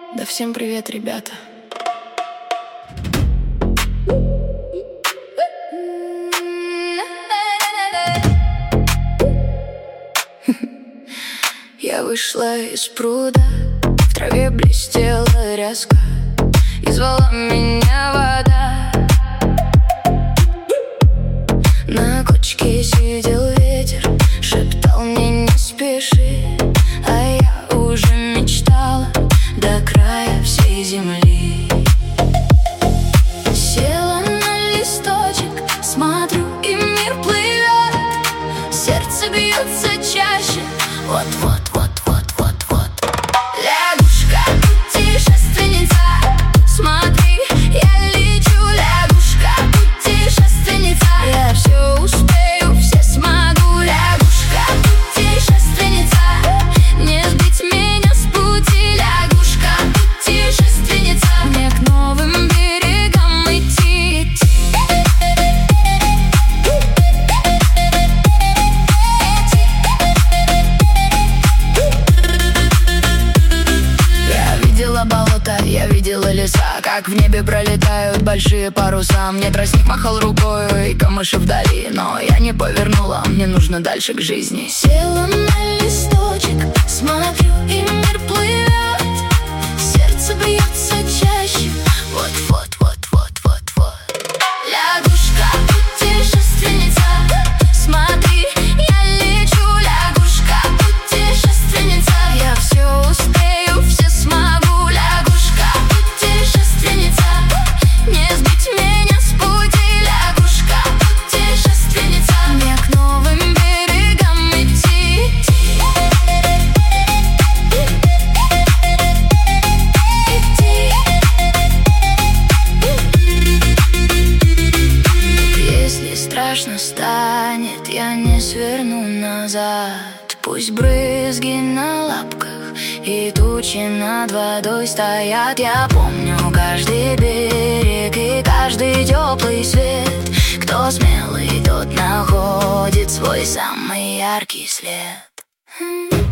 Да всем привет, ребята. Я вышла из пруда, в траве блестела ряска, и звала меня вода. На кочке сидел ветер, шептал мне не спеши, а я уже мечтала до края всей земли. Села на листочек, смотрю, и мир плывет, сердце бьется чаще, вот-вот. Лягушка, путешественница, смотри, я лечу. Лягушка, путешественница, я все успею, все смогу. Лягушка, путешественница, не сбить меня с пути. Лягушка, путешественница, мне к новым берегам идти. Я видела леса, как в небе пролетают большие паруса. Мне тростник махал рукой и камыши вдали, но я не повернула, мне нужно дальше к жизни. Села на листочек, смотрю, и мир плывет, сердце бьется чаще, вот-вот. Лягушка, путешественница, смотри, я лечу. Лягушка, путешественница, я все успею, все смогу. Страшно станет, я не сверну назад. Пусть брызги на лапках и тучи над водой стоят. Я помню каждый берег и каждый теплый свет. Кто смелый, тот находит свой самый яркий след.